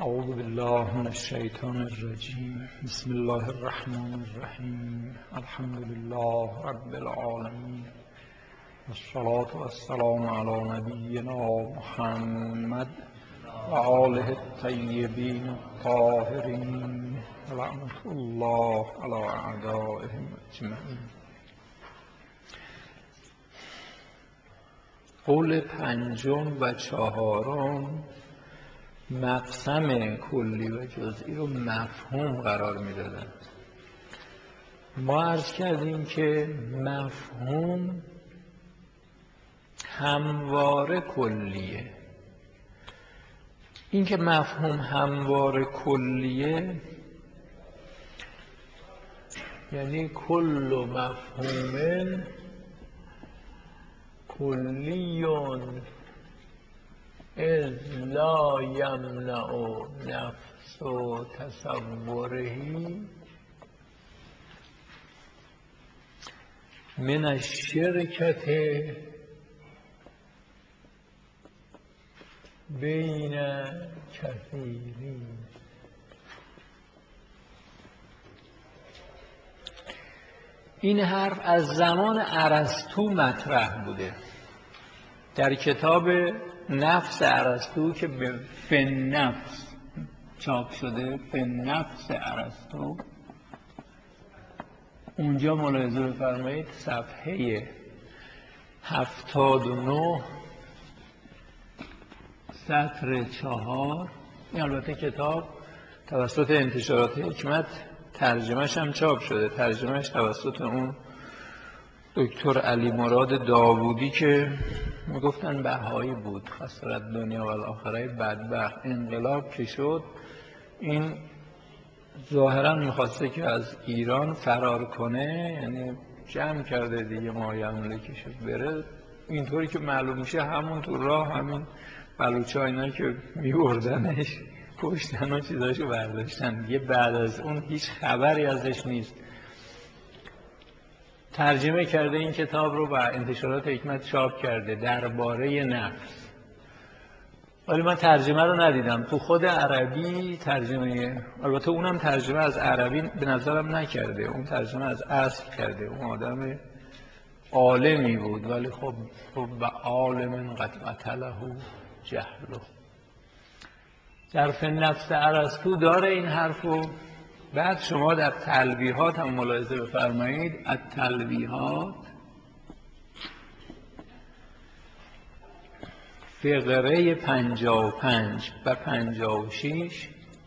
اعوذ بالله من الشیطان الرجیم. بسم الله الرحمن الرحیم. الحمد لله رب العالمین، والصلاة والسلام علی نبینا محمد و آله الطیبین الطاهرین و لعنة الله علی اعدائهم اجمعین. قول پنجم و چهارم مقسم کلی و جزئی رو مفهوم قرار میدادن. ما عرض کردیم که مفهوم همواره کلیه. این که مفهوم همواره کلیه یعنی کل مفهوم کلیون اذ لا یمنع نفس و تصورهی من الشرکت بین کثیرین. این حرف از زمان ارسطو مطرح بوده. در کتاب نفس ارسطو که به فن نفس چاپ شده، فن نفس ارسطو، اونجا ملاحظه بفرمایید صفحه 79 سطر 4. این البته کتاب توسط انتشارات حکمت ترجمهش هم چاپ شده، ترجمهش توسط اون دکتر علی مراد داوودی که میگفتن بهایی بود، خسرت دنیا و الاخره، بدبخت. انقلاب که شد این ظاهرا میخواسته که از ایران فرار کنه، یعنی جمع کرده دیگه مایه ملکش بره. اینطوری که معلوم میشه همون تو راه همین بلوچا اینا که میبردنش کشتن و چیزاشو برداشتن دیگه. بعد از اون هیچ خبری ازش نیست. ترجمه کرده این کتاب رو و انتشارات حکمت چاپ کرده درباره نفس. ولی من ترجمه رو ندیدم تو خود عربی. ترجمه البته اونم ترجمه از عربی به نظرم نکرده، اون ترجمه از اصل کرده. اون آدم عالمی بود ولی خب و عالم قد قتله جهله. در فن نفس ارسطو داره این حرفو. بعد شما در تلویحات هم ملاحظه بفرمایید. التلویحات فقره 55 و 56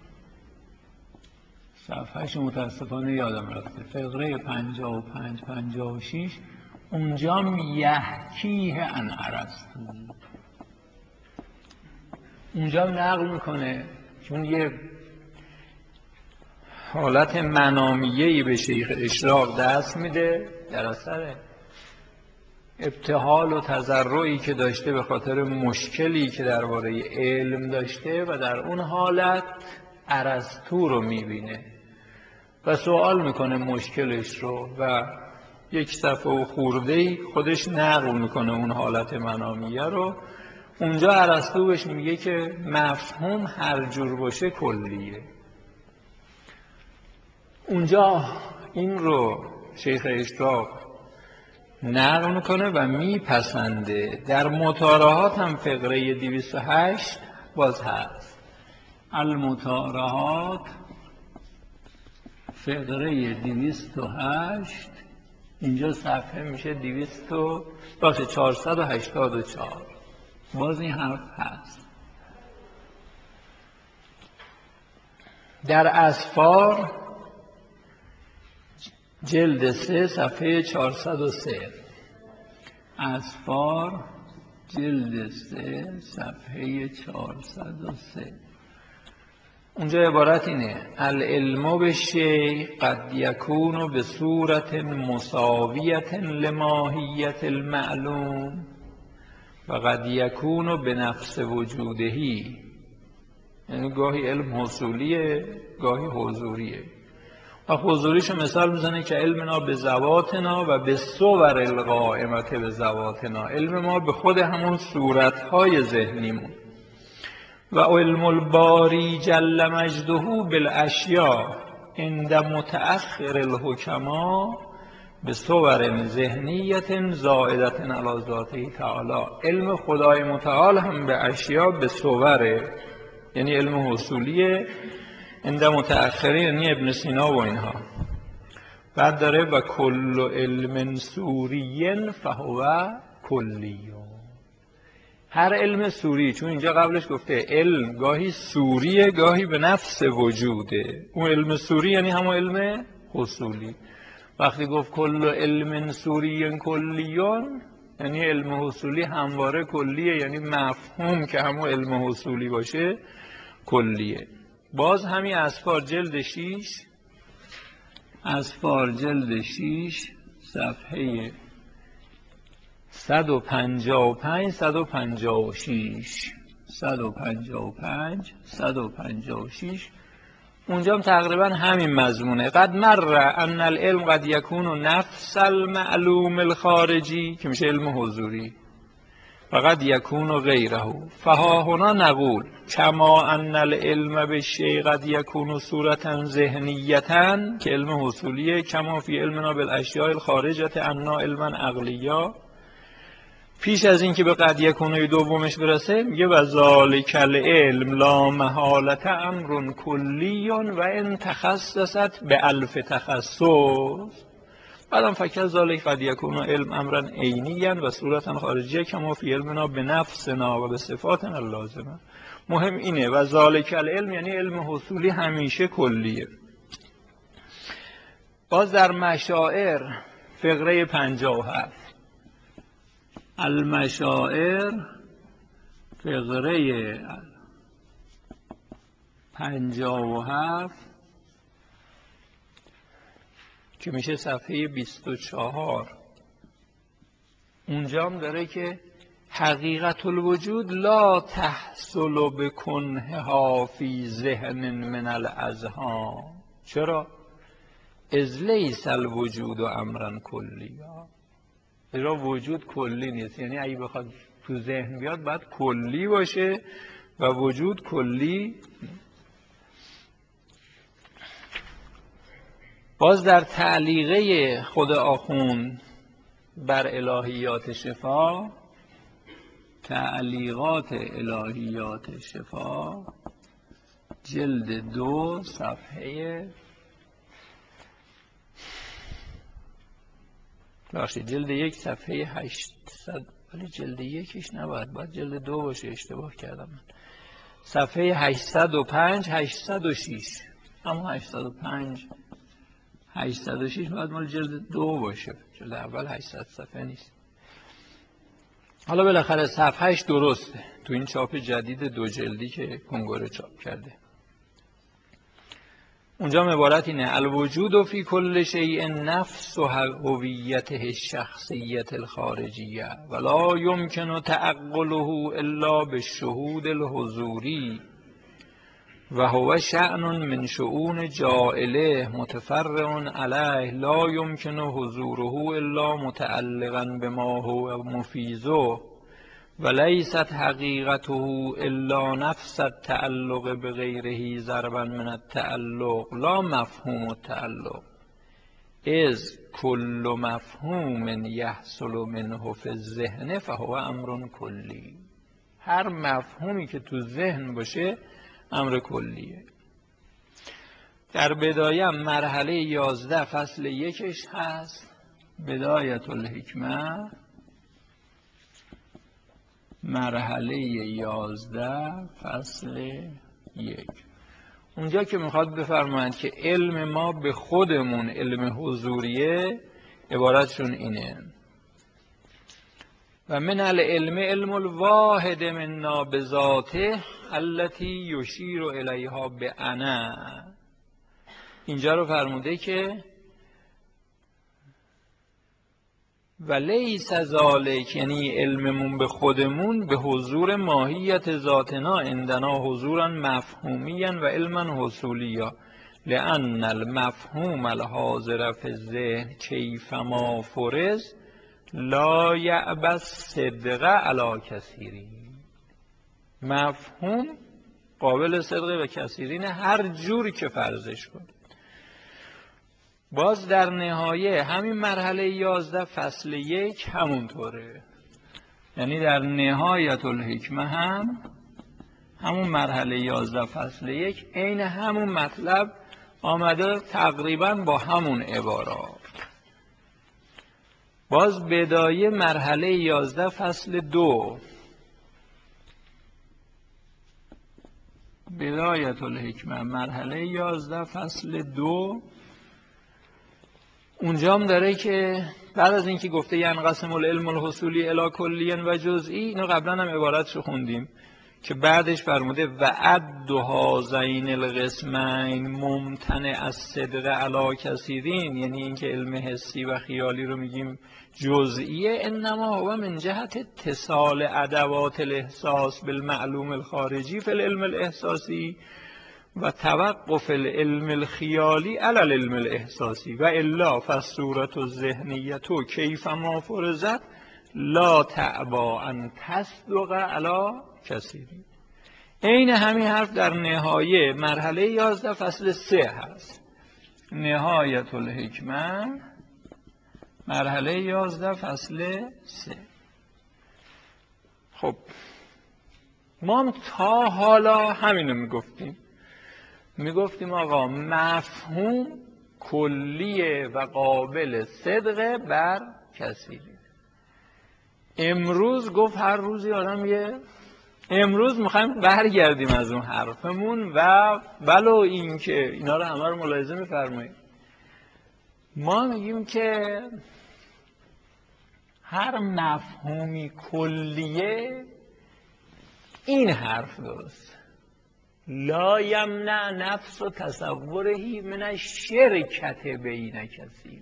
صفحهش متاسفانه یادم رفته. فقره 55 56 اونجا یحکیه عن ارسطو، اونجا نقل میکنه، چون یه حالت منامیه‌ای به شیخ اشراق دست میده در اثر ابتهال و تضرعی که داشته به خاطر مشکلی که درباره علم داشته و در اون حالت ارسطو رو میبینه و سوال میکنه مشکلش رو و یک صفحه و خورده‌ای خودش نقل میکنه اون حالت منامیه رو. اونجا ارسطو بهش میگه که مفهوم هر جور باشه کلیه. اونجا این رو شیخ اشراق نقل میکنه و میپسنده. در مطارحات هم فقره 208 باز هست. المطارحات فقره 208 اینجا صفحه میشه 484. باز این حرف هست. در اسفار جلد 3 صفحه 403. اسفار جلد 3 صفحه 403. اونجا عبارت اینه: العلم بالشیء قد یکون به صورت مساویت لماهیت المعلوم و قد یکون به نفس وجودهی. یعنی گاهی علم حصولیه گاهی حضوریه. و حضوریشو مثال میزنه که علمنا به ذواتنا و به صور القائمت به ذواتنا. علم ما به خود همون صورتهای ذهنیمون و علم الباری جل مجده بالاشیاء عند متأخر الحکما به صور ذهنیت زائدت علی ذاته تعالی. علم خدای متعال هم به اشیا به صوره، یعنی علم حصولیه، عند متأخرین یعنی ابن سینا و اینها. بعد داره و کل علم سوری فهو کلی. هر علم سوری، چون اینجا قبلش گفته علم گاهی سوریه گاهی به نفس وجوده، اون علم سوری یعنی همون علم حصولی. وقتی گفت کل علم سوری کلیون یعنی علم حصولی همواره کلیه، یعنی مفهوم که همون علم حصولی باشه کلیه. باز همین اسفار جلد 6 صفحه 155 156 اونجا هم تقریبا همین مضمونه. قد مر ان العلم قد یکون نفس المعلوم الخارجی که میشه علم حضوری و قد یکون غیره. فها هنا نقول کما ان العلم بالشیء قد یکون صورتا ذهنیتا که علم حصولیه، کما فی علمنا بالاشیاء الخارجه عنا علما عقلیا. پیش از این که به قد یکونه دومش برسه میگه و ذالک العلم لا محالة امر کلی و ان تخصصت به الف تخصص. بعدم فکر ذالک قد یکون علم امرا عینیا و صورتا خارجیه کما فی علمنا به نفسنا و به صفاتنا اللازمه. مهم اینه و ذالک العلم یعنی علم حصولی همیشه کلیه. باز در مشاعر فقره 57 المشاعر فقره 57 که میشه صفحه 24 اونجا هم داره که حقیقت الوجود لا تحصل بکنها فی ذهن من الاذهان. چرا؟ اذ لیس الوجود امرا کلیا. زیرا وجود کلی نیست، یعنی اگه بخواد تو ذهن بیاد باید کلی باشه و وجود کلی. باز در تعلیقه خود آخوند بر الهیات شفا، تعلیقات الهیات شفا جلد 2 صفحه جلد 1 صفحه 800 ولی جلد 1ش نباید، باید جلد 2 باشه، اشتباه کردم من. صفحه 805 806 اما 805 806 باید مال جلد 2 باشه، جلد اول 800 صفحه نیست. حالا بالاخره صفحهش درسته تو این چاپ جدید 2 جلدی که کنگره چاپ کرده. اونجا عبارت اینه الوجود فی کل شیء نفس و هویته الشخصیت الخارجیه ولا یمکن تعقله الا بالشهود الحضوری و هو شأن من شؤون جائله متفرع علیه لا یمکن حضوره الا متعلقا بما هو مفیزه و لیست حقیقته الا نفس التعلق بغیره ضربا من التعلق لا مفهوم التعلق اذ کل مفهوم یحصل منه فی الذهن فهو امر کلی. هر مفهومی که تو ذهن باشه امر کلیه. در بدایه مرحله 11 فصل 1 هست بدایت الحکمه، مرحله 11 فصل 1. اونجا که میخواد بفرماید که علم ما به خودمون علم حضوریه، عبارتشون اینه و من العلم علم الواحد منا بذاته التي یشیر الیها بانا. اینجا رو فرموده که و لیس ذالک یعنی علممون به خودمون به حضور ماهیت ذاتنا عندنا حضورا مفهومیا و علما حصولیا لان المفهوم الحاضر فی الذهن کیفما فرض لا یأبی الصدق علی کثیرین. مفهوم قابل صدقه و کثیرین هر جوری که فرضش کن. باز در نهایه همین مرحله 11 فصل 1 همونطوره، یعنی در نهایت الحکمه همون مرحله 11 فصل 1 عین همون مطلب آمده تقریبا با همون عبارات. باز بدایه مرحله 11 فصل 2 بدایت الحکمه مرحله 11 فصل 2 اونجا هم داره که بعد از اینکه گفته ینقسم العلم الحصولی الی کلی و جزئی، اینو قبلا هم عبارتشو خوندیم که بعدش فرموده و عد هذین القسمین ممتنع از صدق علی کثیرین، یعنی اینکه علم حسی و خیالی رو میگیم جزئیه، انما هو من جهت اتصال ادوات الاحساس بالمعلوم الخارجی فی العلم الاحساسی و توقف العلم الخیالی علی العلم الاحساسی و الا فالصورة الذهنیة کیف ما فرضت لا تعبا ان تصدق علی کثیرین. عین همین حرف در نهایه مرحله 11 فصل 3 هست. نهایت الحکمه مرحله 11 فصل 3. خب ما هم تا حالا همینو میگفتیم آقا مفهوم کلیه و قابل صدقه بر کثیره. امروز گفت هر روزی آدم امروز میخوایم برگردیم از اون حرفمون و ولو این که اینا رو همه رو ملاحظه میفرمایید، ما میگیم که هر مفهومی کلیه این حرف درست لا یمنع نفس و تصورهی من الشرکت بین کثیرین.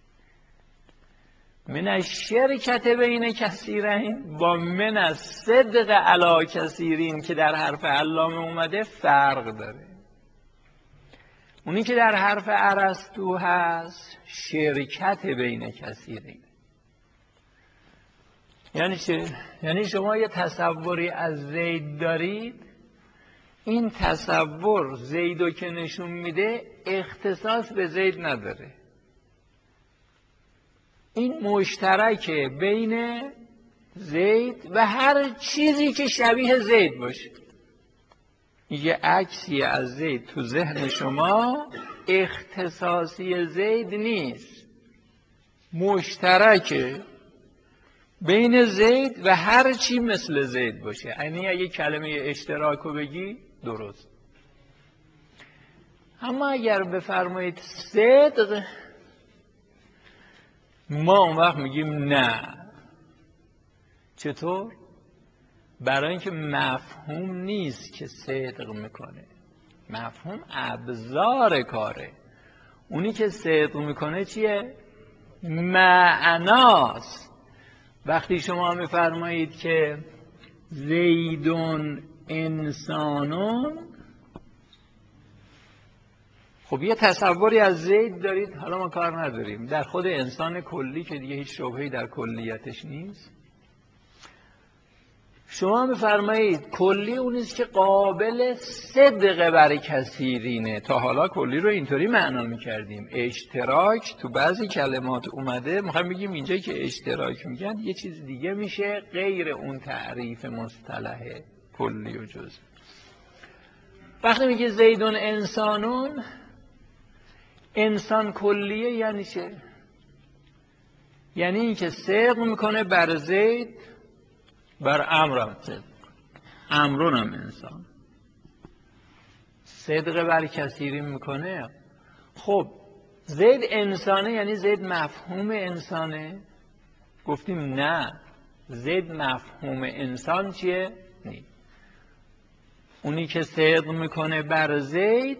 من الشرکت بین کثیرین با من الصدق علی کثیرین که در حرف علامه اومده فرق داره. اونی که در حرف ارسطو هست شرکت بین کثیرین. یعنی چه؟ یعنی شما یه تصوری از زید دارید، این تصور زیدو که نشون میده اختصاص به زید نداره، این مشترکه بین زید و هر چیزی که شبیه زید باشه. یه عکسی از زید تو ذهن شما اختصاصی زید نیست، مشترکه بین زید و هر چی مثل زید باشه. یعنی اگه کلمه اشتراک رو بگی درست. اما اگر بفرمایید صدق، ما اون وقت میگیم نه. چطور؟ برای اینکه مفهوم نیست که صدق میکنه، مفهوم ابزار کاره. اونی که صدق میکنه چیه؟ معناست. وقتی شما میفرمایید که زیدون انسانون، خب یه تصوری از زید دارید، حالا ما کار نداریم در خود انسان کلی که دیگه هیچ شبهه‌ای در کلیتش نیست. شما میفرمایید کلی اونیست که قابل صدق بر کثیرینه. تا حالا کلی رو اینطوری معنا میکردیم، اشتراک تو بعضی کلمات اومده، میخوایم بگیم اینجا که اشتراک میگن یه چیز دیگه میشه غیر اون تعریف مصطلح کلی و جزئی. وقتی میگه زیدون انسانون، انسان کلیه یعنی چه؟ یعنی این که صدق میکنه بر زید، بر امرم صدق، امرونم انسان، صدق بر کثیرین میکنه. خب زید انسانه یعنی زید مفهوم انسانه؟ گفتیم نه، زید مفهوم انسان چیه؟ نی. اونی که صدق میکنه بر زید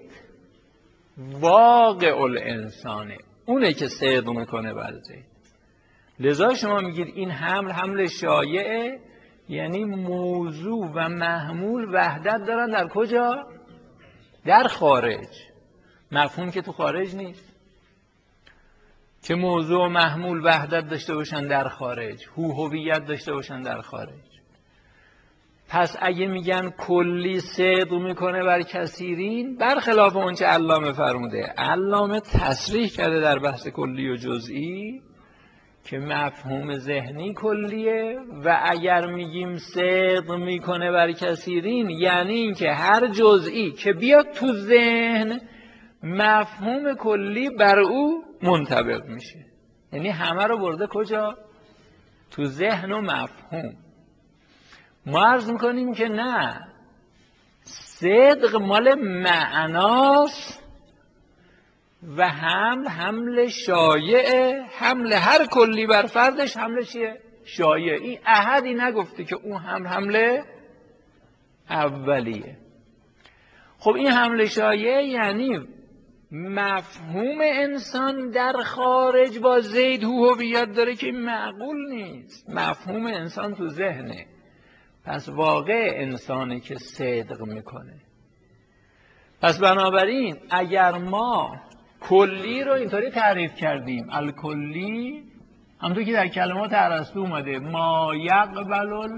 واقع الانسانه، اونه که صدق میکنه بر زید. لذا شما میگید این حمل شایعه، یعنی موضوع و محمول وحدت دارن در کجا؟ در خارج. مفهوم که تو خارج نیست. چه موضوع و محمول وحدت داشته باشن در خارج، هویت داشته باشن در خارج. پس اگه میگن کلی صدق میکنه بر کثیرین، برخلاف اونچه علامه فرموده. علامه تصریح کرده در بحث کلی و جزئی که مفهوم ذهنی کلیه و اگر میگیم صدق میکنه بر کثیرین یعنی اینکه هر جزئی که بیاد تو ذهن مفهوم کلی بر او منطبق میشه. یعنی همه رو برده کجا؟ تو ذهن و مفهوم. ما عرض میکنیم که نه، صدق مال معناست و حمل شایعه، حمل هر کلی بر فردش حمل چیه؟ شایعه. این احدی نگفته که اون حمل اولیه. خب این حمل شایعه یعنی مفهوم انسان در خارج با زید هویت داره که این معقول نیست. مفهوم انسان تو ذهنه، پس واقع انسانی که صدق میکنه. پس بنابراین اگر ما کلی رو اینطوری تعریف کردیم، الکلی همونطور که در کلمات ارسطو اومده، ما یقبل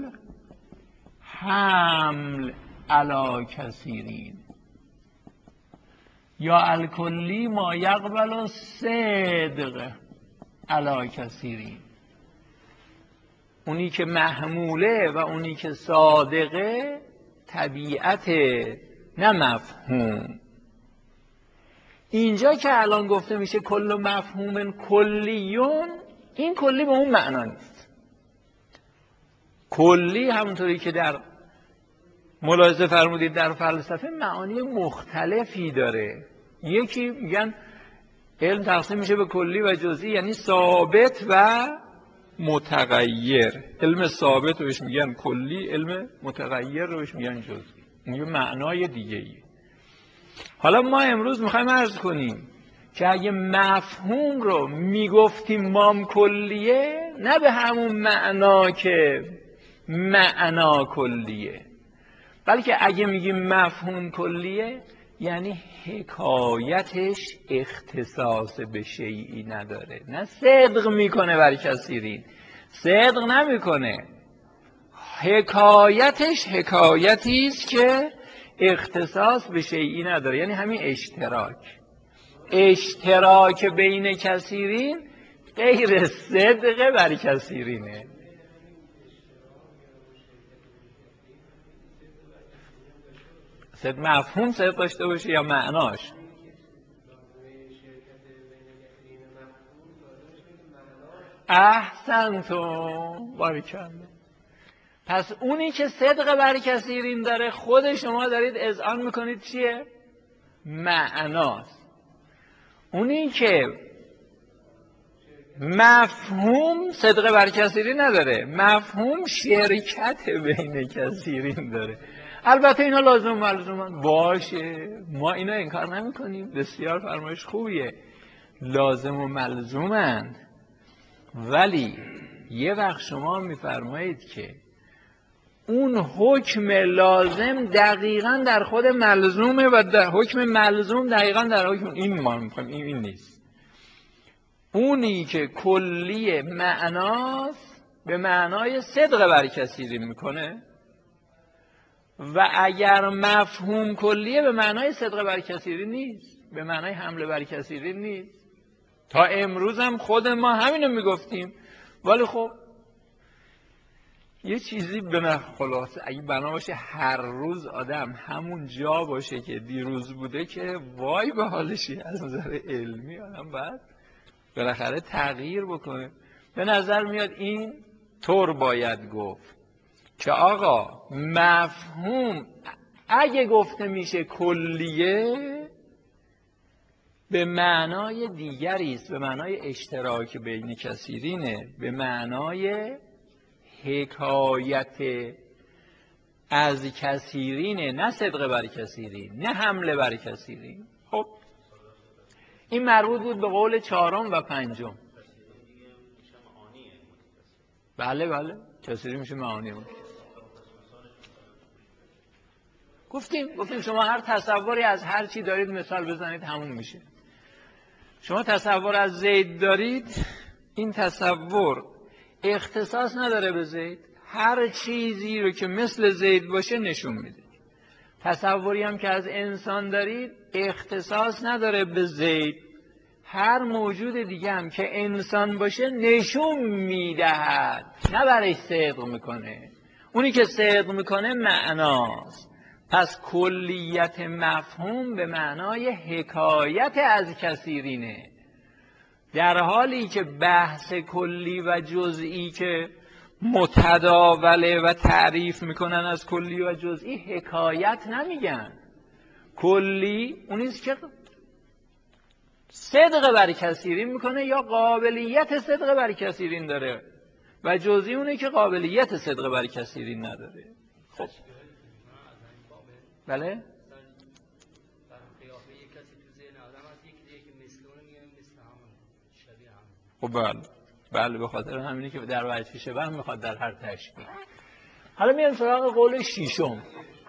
الحمل علی کثیرین، یا الکلی ما یقبل الصدق علی کثیرین. اونی که محموله و اونی که صادقه طبیعت، نه مفهوم. اینجا که الان گفته میشه کل مفهوم کلیون، این کلی به اون معنا نیست. کلی همونطوری که در ملاحظه فرمودید در فلسفه معانی مختلفی داره. یکی میگن علم تقسیم میشه به کلی و جزئی، یعنی ثابت و متغیر. علم ثابت رو بهش میگن کلی، علم متغیر رو بهش میگن جزئی. این یه معنای دیگه ای. حالا ما امروز میخوایم عرض کنیم که اگه مفهوم رو میگفتیم مام کلیه، نه به همون معنا که معنا کلیه، بلکه اگه میگیم مفهوم کلیه یعنی حکایتش اختصاص به شیئی نداره. نه صدق میکنه بر کثیرین، صدق نمیکنه، حکایتش حکایتی است که اختصاص به شیئی نداره. یعنی همین اشتراک بین کثیرین غیر صدق بر کثیرینه. صدق مفهوم صدق داشته باشه یا معناش؟ احسنتم، باریکلا. پس اونی که صدق بر کثیرین داره خود شما دارید اذعان میکنید چیه؟ معناست. اونی که مفهوم صدق بر کثیرین نداره، مفهوم شرکت بین کثیرین داره. البته اینا لازم ملزومن باشه، ما اینا انکار نمی کنیم، بسیار فرمایش خوبیه، لازم و ملزومن. ولی یه وقت شما میفرمایید که اون حکم لازم دقیقاً در خود ملزومه و در حکم ملزوم دقیقاً در حکم این ما میخوایم، این نیست. اونی که کلی معناست به معنای صدق بر کثیرین میکنه و اگر مفهوم کلیه به معنای صدق بر کثیرین نیست، به معنای حمله بر کثیرین نیست. تا امروز هم خود ما همینو میگفتیم. ولی خب یه چیزی به خلاصه اگه بنا باشه هر روز آدم همون جا باشه که دیروز بوده که وای به حالشی، از نظر علمی آدم باید بالاخره تغییر بکنه. به نظر میاد این طور باید گفت که آقا مفهوم اگه گفته میشه کلیه به معنای دیگری است، به معنای اشتراک بین کثیرینه، به معنای حکایت از کثیرینه، نه صدق بر کثیرین، نه حمله بر کثیرین. خب این مربوط بود به قول چهارم و پنجم. بله بله، کثیرین میشه معانی. گفتیم شما هر تصوری از هر چی دارید مثال بزنید همون میشه. شما تصور از زید دارید، این تصور اختصاص نداره به زید، هر چیزی رو که مثل زید باشه نشون میده. تصوری هم که از انسان دارید اختصاص نداره به زید، هر موجود دیگه هم که انسان باشه نشون میدهد، نه برش صدق میکنه. اونی که صدق میکنه معناست. پس کلیت مفهوم به معنای حکایت از کثیرینه، در حالی که بحث کلی و جزئی که متداوله و تعریف میکنن از کلی و جزئی حکایت نمیگن. کلی اونیست که صدق بر کثیرین میکنه یا قابلیت صدق بر کثیرین داره، و جزئی اونه که قابلیت صدق بر کثیرین نداره. خب بله؟ خب بله به خاطر همینی که در وجه شبه میخواد در هر تشبیه. حالا میان سراغ قول شیشم.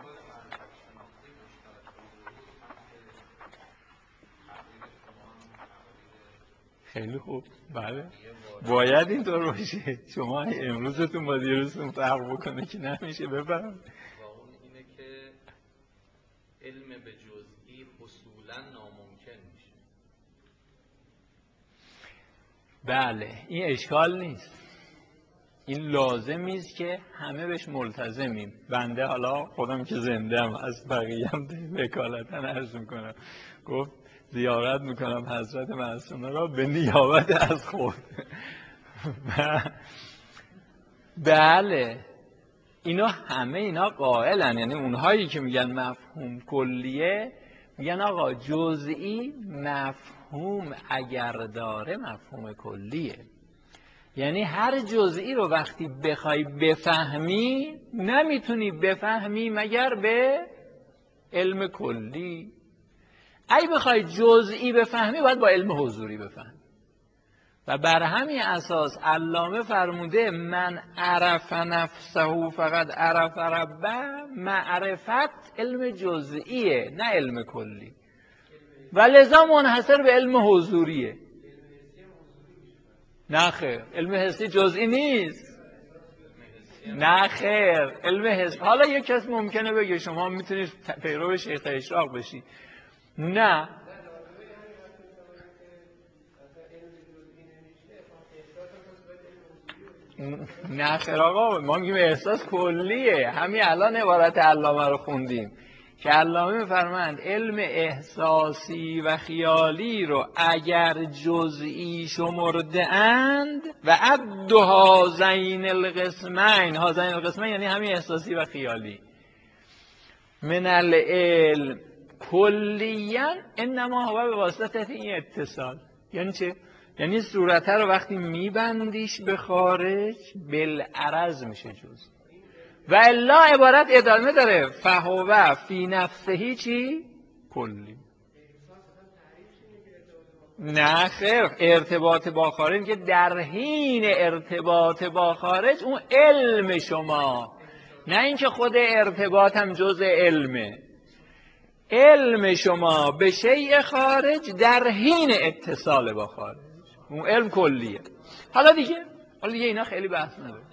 خیلی خوب، بله باید اینطور باشه. شما امروزتون با دیروزتون فرق بکنه که نمیشه. بفرمایید. اینه که علم به جزئی اصولا ناممکن میشه. بله این اشکال نیست، این لازمی است که همه بهش ملتزمیم. بنده حالا خودم که زنده ام از بقیه هم وکالتا عرض میکنم، گفت زیارت میکنم حضرت معصومه را به نیابت از خود. بله اینا همه اینا قائلن، یعنی اونهایی که میگن مفهوم کلیه میگن آقا جزئی مفهوم اگر داره مفهوم کلیه. یعنی هر جزئی رو وقتی بخوای بفهمی نمیتونی بفهمی مگر به علم کلی. اگه بخوای جزئی بفهمی باید با علم حضوری بفهمی، و بر همین اساس علامه فرموده من عرف نفسه فقط عرف ربه. معرفت علم جزئیه نه علم کلی، و لذا منحصر به علم حضوریه. نه خیر، علم حسی جزئی نیست. نه خیر، علم حسی. حالا یک کس ممکنه بگه شما میتونید پیرو شیخ اشراق بشی. نه نه خیر آقا، ما میگیم احساس کلیه. همین الان عبارت علامه رو خوندیم که علامه میفرمایند علم احساسی و خیالی رو اگر جزئی شمرده اند و عد هذین القسمین، هذین القسمین یعنی همین احساسی و خیالی، من العلم کلیا انما هو به واسطه این اتصال. یعنی چه؟ یعنی صورت رو وقتی میبندیش به خارج بالعرض میشه جز، و الا عبارت ادامه داره فهو فی نفسه چی؟ کلی. نه خیر، ارتباط با خارج که در حین ارتباط با خارج اون علم شما، نه اینکه خود ارتباط هم جزء علمه. علم شما به شیء خارج در حین اتصال با خارج اون علم کلیه. حالا دیگه اینا خیلی بحث نداره،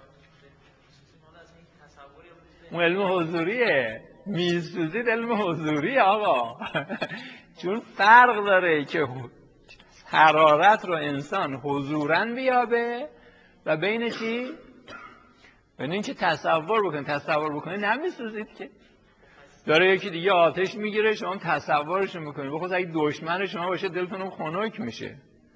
اون علم حضوریه. میسوزید علم حضوریه آقا. چون فرق داره که حرارت رو انسان حضوراً بیابه و بین چی؟ بین این که تصور بکنه نمیسوزید که. داره یکی دیگه آتش میگیره شما تصورش میکنید، بخواد اگه دشمن شما باشه دلتون خنک میشه.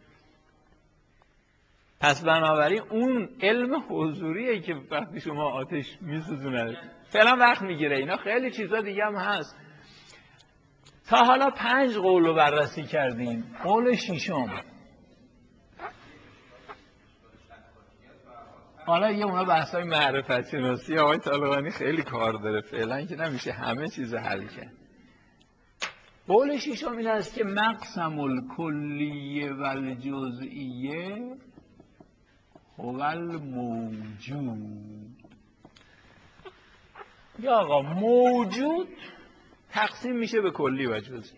پس بنابراین اون علم حضوریه که وقتی شما آتش میسوزونه فعلا وقت میگیره. اینا خیلی چیزا دیگه هم هست. تا حالا 5 قول رو بررسی کردیم. قول ششم، حالا یه اونا بحثای معرفت شناسی آقای طالقانی خیلی کار داره، فعلا که نمیشه همه چیز حل کرد. قول ششم این است که مقسم الکلیه و الجزئیه هو الموجود. یا آقا موجود تقسیم میشه به کلی و جزئی.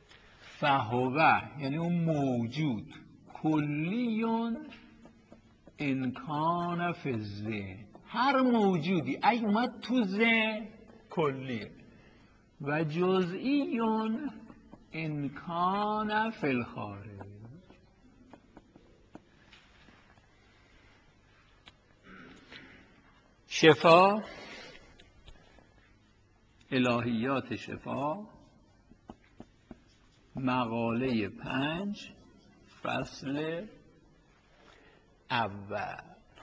فهو یعنی اون موجود کلیون انکان فی الذهن، هر موجودی اگه اومد تو ذهن کلیه. و جزئیون انکان فی الخارج. شفا، الهیات شفا، مقاله 5 فصل اول.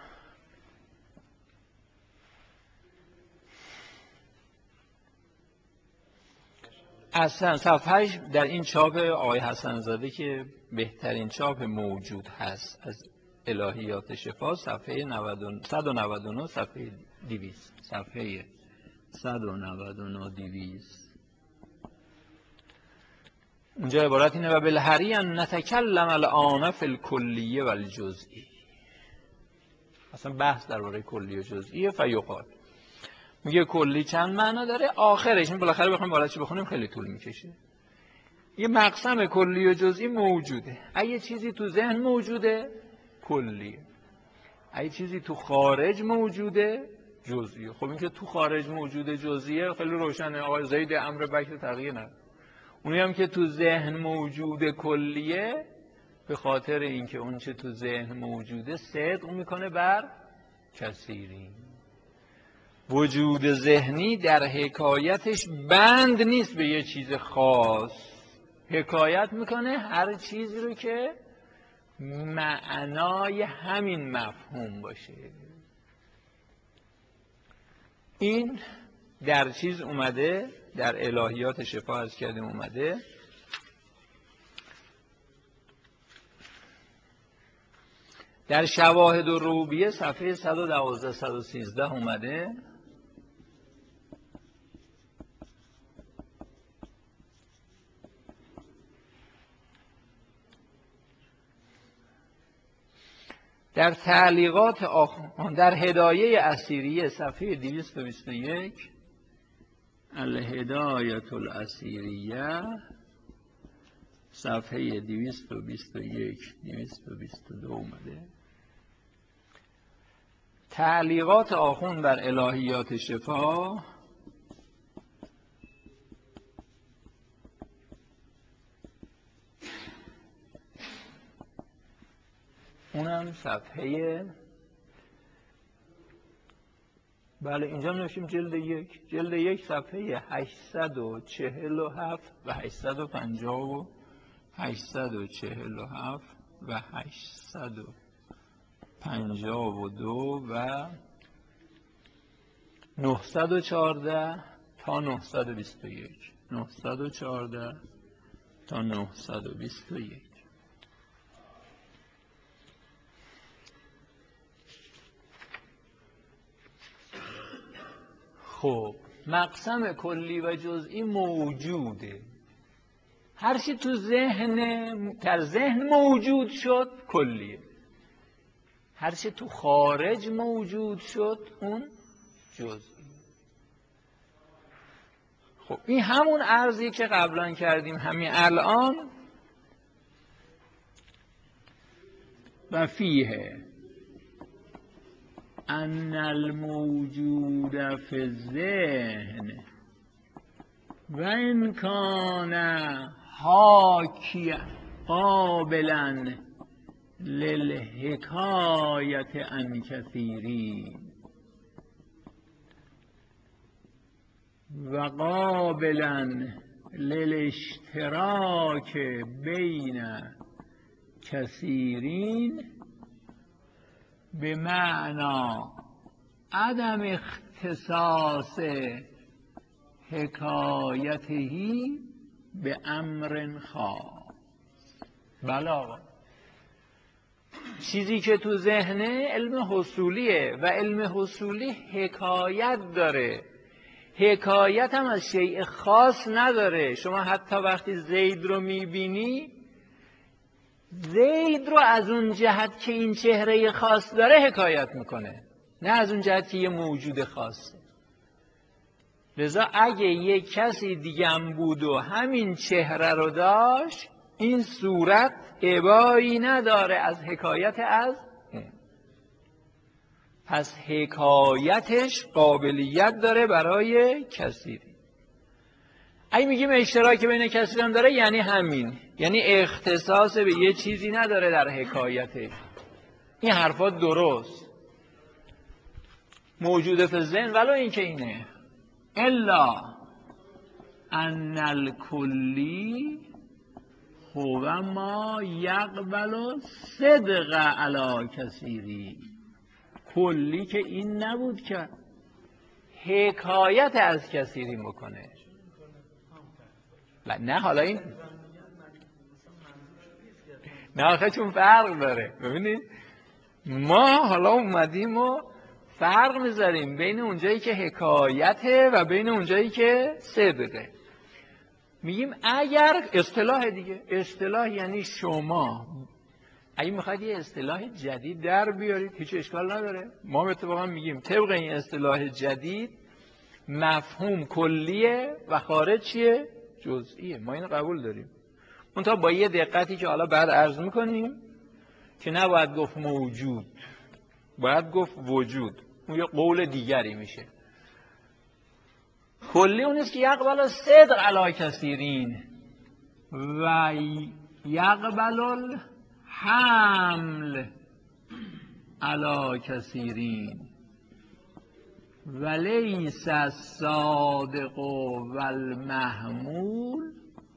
اصلا صفحهش در این چاپ آقای حسن زاده که بهترین چاپ موجود هست از الهیات شفا، صفحه 199 صفحه 200، صفحه 199 200. اونجا عبارت اینه: و بالحری ان نتکلم الان فی الکلیه و الجزئی. اصلا بحث درباره کلی و جزئیه. فیقال، میگه کلی چند معنا داره، آخرش این بالاخره بخوایم بالاتر بخونیم خیلی طول میکشه. یه مقسم کلی و جزئی موجوده. اگه چیزی تو ذهن موجوده کلیه، اگه چیزی تو خارج موجوده جزئیه. خب این که تو خارج موجوده جزئیه خیلی روشنه. آقا زید امر بکر تغییر نداره. اونی هم که تو ذهن موجوده کلیه، به خاطر اینکه اون چه تو ذهن موجوده صدق میکنه بر کثیری. وجود ذهنی در حکایتش بند نیست به یه چیز خاص، حکایت میکنه هر چیزی رو که معنای همین مفهوم باشه. این در چیز اومده، در الهیات شفا از کردیم اومده. در شواهد و روبیه صفحه 112 113 اومده. در تعلیقات در هدایه اسیریه صفحه 221، الهدایه الاسیریه صفحه 221 222 اومده. تعلیقات آخوند بر الهیات شفا اونم صفحه، بله اینجا نوشیم جلد 1، جلد 1 صفحه 847 و 850 847 و 852 و 914 تا 921 914 تا 921. خب مقسم کلی و جزئی موجوده. هر چی تو ذهن موجود شد کلیه، هر چی تو خارج موجود شد اون جزئی. خب این همون عرضی که قبلا کردیم همین الان. و فیه ان الموجود فی الذهن و ان کان حاکیا قابلا للحکایت عن کثیرین و قابلا للاشتراک بین کثیرین به معنی عدم اختصاص حکایتهی به امر خاص. بله آقا، چیزی که تو ذهنه علم حصولیه و علم حصولی حکایت داره. حکایت هم از شیء خاص نداره. شما حتی وقتی زید رو میبینی، زید رو از اون جهت که این چهره خاص داره حکایت میکنه، نه از اون جهت که یه موجود خاصه. لذا اگه یه کسی دیگم بود و همین چهره رو داشت، این صورت ابایی نداره از حکایت از اون. پس حکایتش قابلیت داره برای کثیری. اگه میگیم اشتراک بین کثیران داره یعنی همین، یعنی اختصاص به یه چیزی نداره در حکایتش. این حرفا درست موجوده فی الذهن، ولو این که اینه الا ان الکلی هو ما یقبل صدق علی کثیری. کلی که این نبود که حکایت از کثیری بکنه. نه حالا این نه آخه چون فرق داره. ببینید ما حالا اومدیم و فرق میذاریم بین اونجایی که حکایته و بین اونجایی که صدقه. میگیم اگر اصطلاح دیگه، اصطلاح یعنی شما اگه میخواید یه اصطلاح جدید در بیارید هیچ اشکال نداره. ما اتفاقا میگیم طبق این اصطلاح جدید مفهوم کلیه و خارج چیه؟ جزئیه. ما اینو قبول داریم. منتها با یه دقتی که حالا بعد عرض میکنیم که نباید گفت موجود، باید گفت وجود. اون یه قول دیگری میشه. کلی اون است که یقبل صدق علی کثیرین و یقبل الحمل علی کثیرین و لیس الصادق والمحمول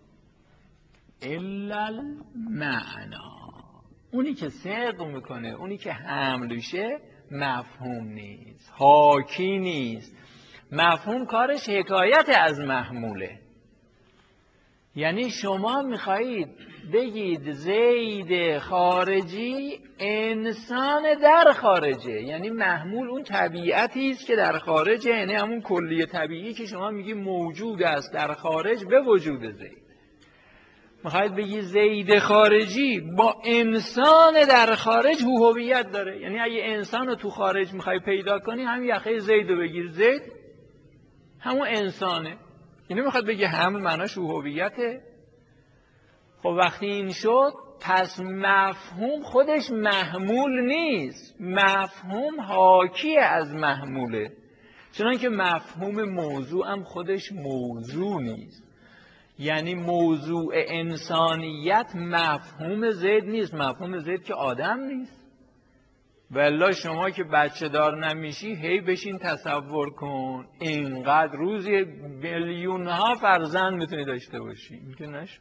الا المعنا. اونی که صدق میکنه، اونی که حمل میشه مفهوم نیست، حاکی نیست. مفهوم کارش حکایت از محموله. یعنی شما میخواهید بگید زید خارجی انسان در خارجه، یعنی محمول اون طبیعتی است که در خارجه، یعنی همون کلیه طبیعی که شما میگی موجود است در خارج به وجود زید. میخواید بگی زید خارجی با انسان در خارج هویت داره، یعنی اگه انسان رو تو خارج میخوای پیدا کنی همین یخه زید رو بگیر، زید همون انسانه. یعنی میخواد بگه همون معناش هویته. خب وقتی این شد پس مفهوم خودش محمول نیست، مفهوم حاکی از محموله. چنانکه مفهوم موضوع هم خودش موضوع نیست. یعنی موضوع انسانیت مفهوم زید نیست. مفهوم زید که آدم نیست. والله شما که بچه دار نمیشی هی بشین تصور کن اینقدر روزی میلیون ها فرزند میتونی داشته باشی. این که نشد.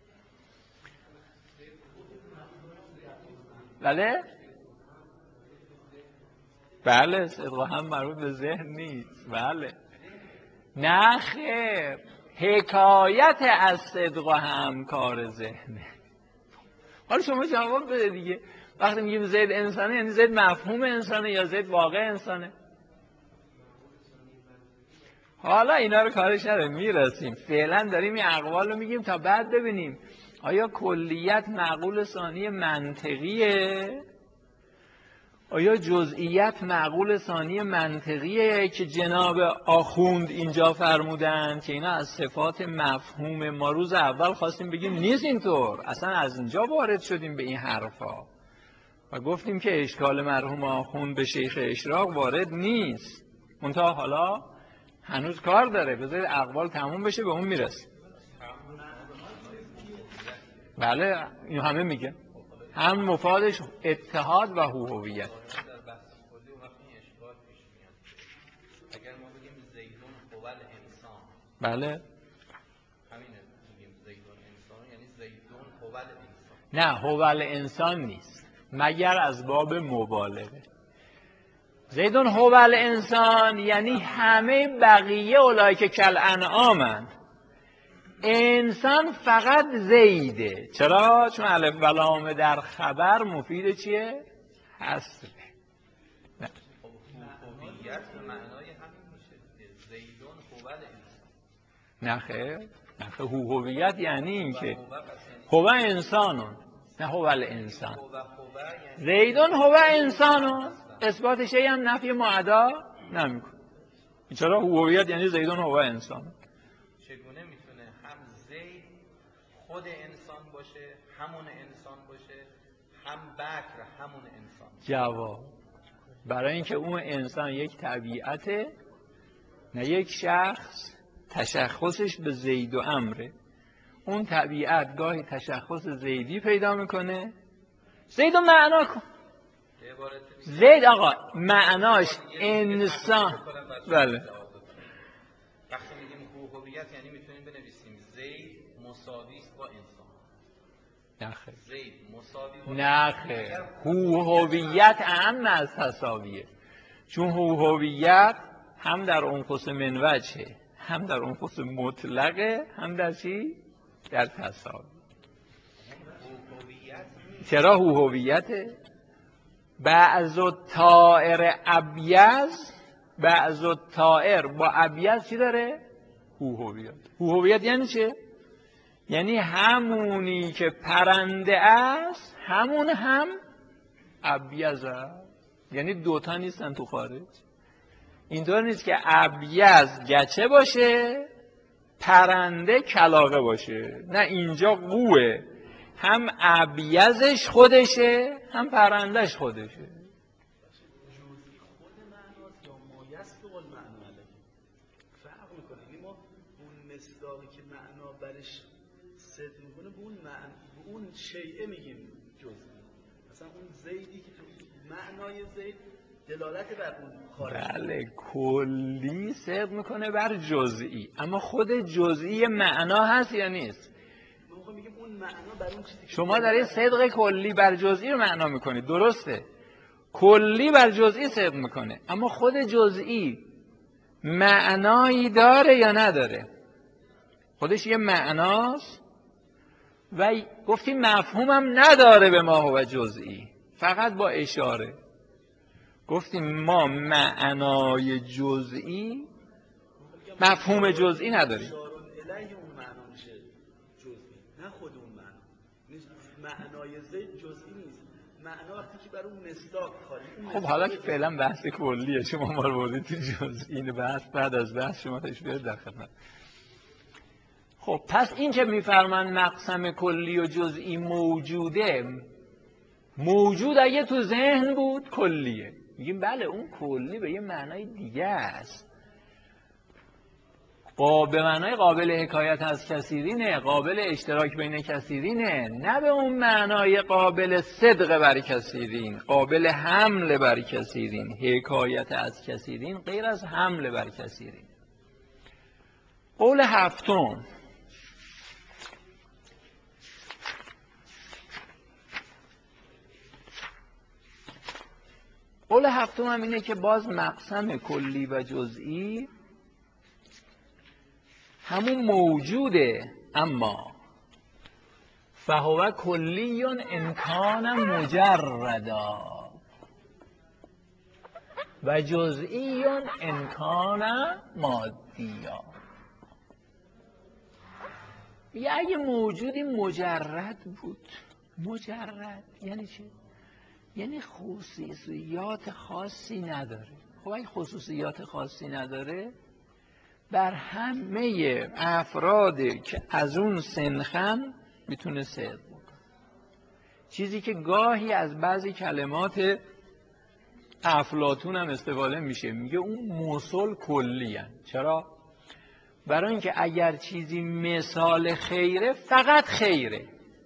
بله صدق هم مربوط به ذهن نیست. بله نه خیر، حکایت از صدق هم کار ذهنه. حالا شما جواب بده دیگه. وقتی میگیم زید انسانه یعنی زید مفهوم انسانه یا زید واقع انسانه؟ حالا اینا رو کارش نداریم، میرسیم. فعلا داریم این اقوال رو میگیم تا بعد ببینیم آیا کلیت معقول ثانی منطقیه؟ آیا جزئیت معقول ثانی منطقیه که جناب آخوند اینجا فرمودن که اینا از صفات مفهوم؟ ما روز اول خواستیم بگیم نیست اینطور، اصلا از اینجا وارد شدیم به این حرفا و گفتیم که اشکال مرحوم آخوند به شیخ اشراق وارد نیست. منتها حالا هنوز کار داره، بذارید اقوال تموم بشه به اون میرسیم. بله این همه میگه هم مفادش اتحاد و هویت. اگر ما بگیم زیدون هو الانسان، بله همینه میگیم زیدون انسان یعنی زیدون هو الانسان. نه هو الانسان نیست مگر از باب مبالغه. زیدون هو الانسان یعنی همه بقیه اولئک کالانعامن، انسان فقط زیده. چرا؟ چون الف و لام در خبر مفید چیه؟ حصره. هویت به معنای همین میشه زیدون هو الانسان. نه خیر، هویت یعنی این که هو انسانون، نه هو الانسان. زیدون هو انسانون اثبات شیء هم نفی معدا نمیکنه. چرا؟ هویت یعنی زیدون هو انسان. چگونه میتونه هم زید خود انسان باشه، همون انسان باشه، هم بکر همون انسان؟ جواب برای اینکه اون انسان یک طبیعته نه یک شخص، تشخصش به زید و امره. اون طبیعت گاهی تشخص زیدی پیدا میکنه. زید و معنا کن. زید آقا معناش انسان. بله. وقتی میگیم هویت یعنی میتونیم بنویسیم زید مساوی است با انسان. نخیر. زید مساوی با نخیر. هویت اهم از تساویه. چون هویت هم در انقص من وجهه، هم در انقص مطلقه، هم در چی؟ در تساوی. چرا هویته؟ بعض الطائر ابیض، بعض الطائر با ابیض چی داره؟ هویت. هویت یعنی چه؟ یعنی همونی که پرنده است همون هم ابیض است. یعنی دوتا نیستن تو خارج. اینطور نیست که ابیض گچه باشه پرنده کلاغه باشه. نه، اینجا قوه، هم ابیضش خودشه هم پرندهش خودشه. جزئی خود معناست یا مایست و المعنی علیه فرق میکنه. یعنی ما اون مصداقی که معنا برش صدق میکنه به اون شیء میگیم جزئی. مثلا اون زیدی که تو معنای زید دلالت بر اون خارج. بله، کلی صدق میکنه بر جزئی، اما خود جزئی معنا هست یا نیست؟ ما میگیم اون معنا بر اون چیزی که شما دارید صدق کلی بر جزئی رو معنا میکنید، درسته؟ کلی بر جزئی صدق میکنه، اما خود جزئی معنایی داره یا نداره؟ خودش یه معناست و گفتیم مفهومم نداره به ما هو جزئی، فقط با اشاره. گفتیم ما معنای جزئی مفهوم جزئی نداریم. اشاره الیه اون معنا میشه جزئی، نه خود اون معنا. معنای زید جزئی نیست. معنا وقتی که بر اون مصداق خارج. خب حالا که فعلا بحث کلیه، شما ما رو بردید تو جزئی. این بحث بعد از بحث شما تاش بیارید در خدمت. خب پس این که میفرمان مقسم کلی و جزئی موجوده، موجود اگه تو ذهن بود کلیه، میگیم بله اون کلی به یه معنای دیگه است، به معنای قابل حکایت از کثیرینه، قابل اشتراک بین کثیرینه، نه به اون معنای قابل صدق بر کثیرین، قابل حمل بر کثیرین. حکایت از کثیرین غیر از حمل بر کثیرین. قول هفتم، قول هفتم هم اینه که باز مقسم کلی و جزئی همون موجوده، اما فهو کلی امکان مجردا و جزئی امکان مادیا. اگه موجودی مجرد بود، مجرد یعنی چی؟ یعنی خصوصیات خاصی نداره. خب اگه خصوصیات خاصی نداره، بر همه افرادی که از اون سنخن میتونه صدق بکنه. چیزی که گاهی از بعضی کلمات افلاطون هم استفاده میشه، میگه اون موصول کلی هن. چرا؟ برای اینکه اگر چیزی مثال خیره فقط خیره،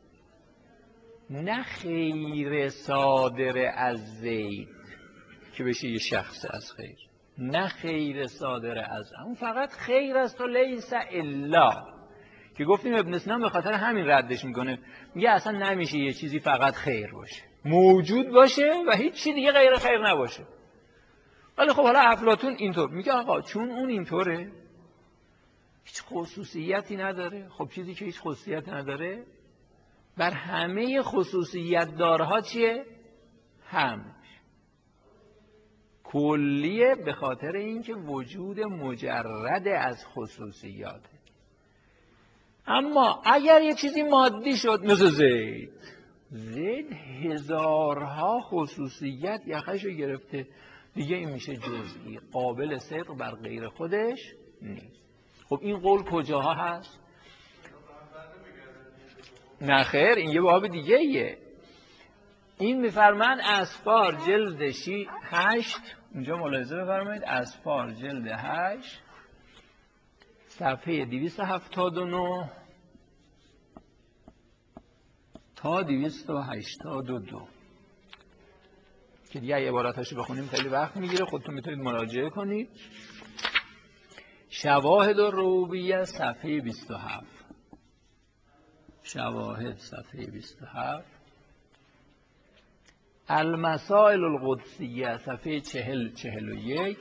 نه خیر صادر از زید که بشه یه شخص از خیر، نه خیر صادر از اون فقط خیر است و لیس الا، که گفتیم ابن سینا به خاطر همین ردش میکنه، میگه اصلا نمیشه یه چیزی فقط خیر باشه، موجود باشه و هیچ چی دیگه غیر خیر نباشه. ولی خب حالا افلاطون اینطور میگه آقا چون اون اینطوره، هیچ خصوصیتی نداره. خب چیزی که هیچ خصوصیتی نداره بر همه خصوصیت دارها چیه؟ هم کلیه، به خاطر اینکه وجود مجرد از خصوصیاته. اما اگر یه چیزی مادی شد مثل زید، زید هزارها خصوصیت یخشو گرفته، دیگه این میشه جزئی، قابل صدق بر غیر خودش نیست. خب این قول کجاها هست؟ نه خیر، این یه باب دیگه ایه. این میفرمند اسفار جلد 8، اینجا ملاحظه بفرمایید، اسفار جلد 8 صفحه 279 تا 282 که دیگه عباراتاشو بخونیم خیلی وقت میگیره، خودتون میتونید مراجعه کنید. شواهد الربوبیه صفحه 27، شواهد صفحه 27، المسائل القدسیه صفحه 40-41.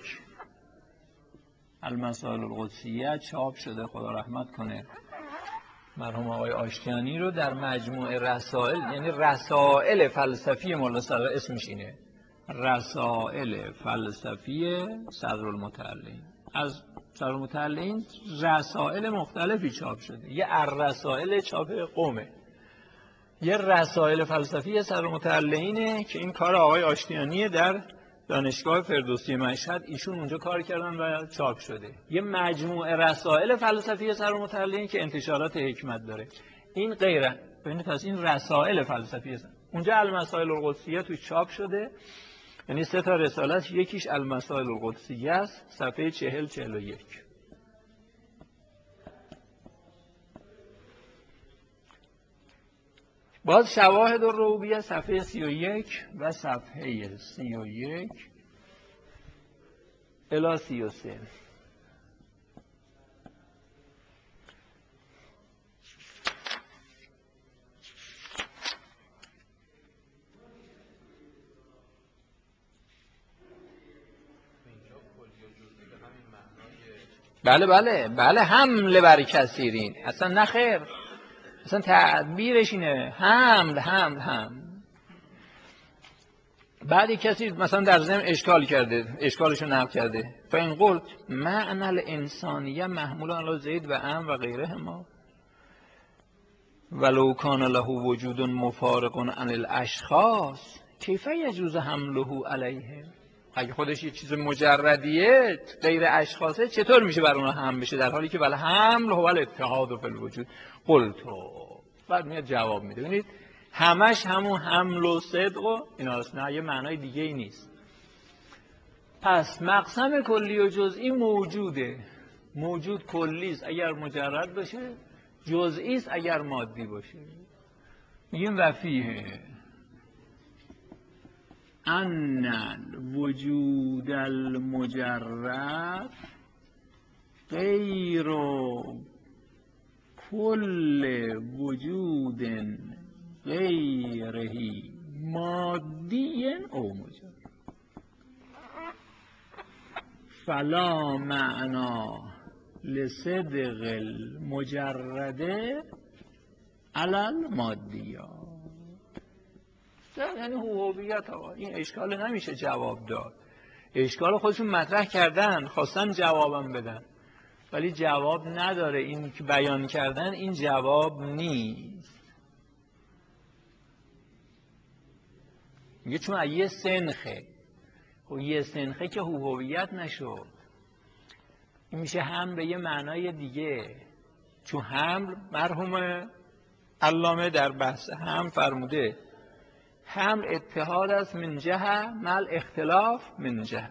المسائل القدسیه چاپ شده، خدا رحمت کنه مرحوم آقای آشتیانی رو، در مجموعه رسائل، یعنی رسائل فلسفی مولا صدر، اسمش اینه، رسائل فلسفی صدرالمتعلین. از صدرالمتعلین رسائل مختلفی چاپ شده، یه الرسائل چاپ قومه، یه رسائل فلسفی صدرالمتعلینه که این کار آقای آشتیانیه، در دانشگاه فردوسی مشهد ایشون اونجا کار کردن و چاپ شده. یه مجموعه رسائل فلسفی صدرالمتعلین که انتشارات حکمت داره، این غیره. ببینید پس این رسائل فلسفی اونجا المسائل القدسیه تو چاپ شده، یعنی 3 تا رساله است، یکیش المسائل القدسیه است صفحه 40-41. باز شواهد الربوبیه صفحه 31 و صفحه 31 الی 33. بله حمله بر کثیرین، اصلا نه خیر، اصلا تعبیرش اینه، حمل. بعدی کسی مثلا در ضمن اشکال کرده، اشکالشو نقل کرده، فإن قلت معنی الانسانیه محمول علی زید و ام و غیره ما ولو کان له وجود مفارق عن الاشخاص کیف یجوز حمله علیهم. اگه خودش یه چیز مجردیه غیر اشخاصه، چطور میشه بر اونها حمل بشه، در حالی که ولی حمل هو الاتحاد فی الوجود قلتو. بعد میاد جواب میده. ببینید همش همون حمل و صدق و ایناست، نه یه معنای دیگه ای نیست. پس مقسم کلی و جزئی موجوده، موجود کلی است اگر مجرد باشه، جزئی است اگر مادی باشه. میگیم وفیه ان وجود المجرد غیر کل وجود غیره مادی او مجرد فلا معنا لصدق المجرد علی المادیات. یعنی هویت آقا این اشکال نمیشه جواب داد. اشکال خودشون مطرح کردن، خواستن جوابم بدن ولی جواب نداره. این که بیان کردن این جواب نیست. میگه چون یه سنخه، خب یه سنخه که هویت نشد، این میشه هم به یه معنای دیگه. چون حمل مرحوم علامه در بحث هم فرموده حمل اتحاد است من جهه مل اختلاف من جهه.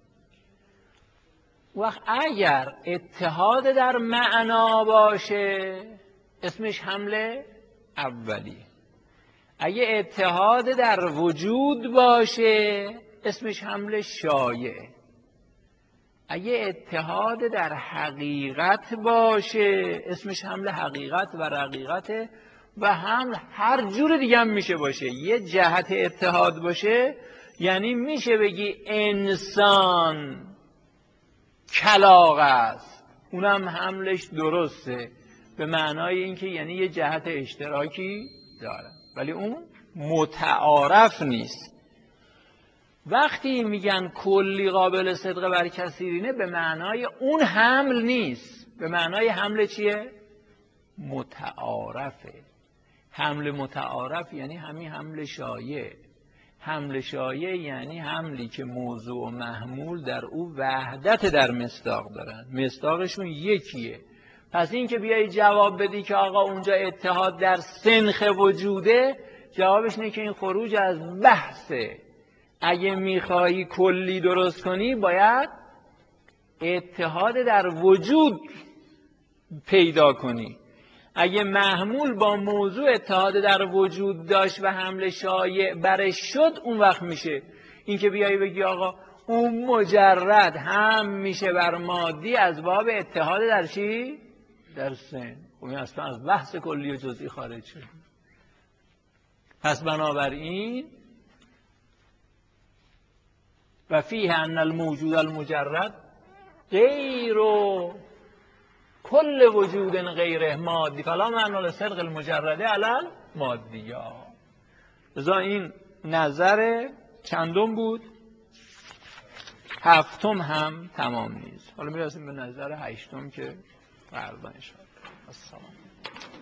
وقت اگر اتحاد در معنا باشه اسمش حمل اولی، اگه اتحاد در وجود باشه اسمش حمل شایع، اگه اتحاد در حقیقت باشه اسمش حمل حقیقت و رقیقته. و حمل هر جور دیگه هم میشه باشه. یه جهت اتحاد باشه یعنی میشه بگی انسان کلاغ است، اونم حملش درسته به معنای اینکه یعنی یه جهت اشتراکی داره، ولی اون متعارف نیست. وقتی میگن کلی قابل صدق بر کثیرینه به معنای اون حمل نیست، به معنای حمل چیه؟ متعارفه. حمل متعارف یعنی همین حمل شایع. حمل شایع یعنی حملی که موضوع و محمول در او وحدت در مصداق دارن، مصداقشون یکیه. پس این که بیایی جواب بدی که آقا اونجا اتحاد در سنخ وجوده، جوابش اینه که این خروج از بحثه. اگه میخوایی کلی درست کنی باید اتحاد در وجود پیدا کنی. اگه محمول با موضوع اتحاد در وجود داشت و حمل شایع برش شد، اون وقت میشه این که بیایی بگی آقا اون مجرد هم میشه بر مادی از باب اتحاد در چی؟ در سن. این اصلا از بحث کلی و جزئی خارج شد. پس بنابراین و فیه ان الموجود المجرد غیر کل وجود غیر مادی فلا معنی لصدق المجرده علی مادی‌ها. لذا این نظر چندم بود؟ هفتم هم تمام نیست. حالا میرسیم به نظر هشتم که فردا ان شاء الله. السلام.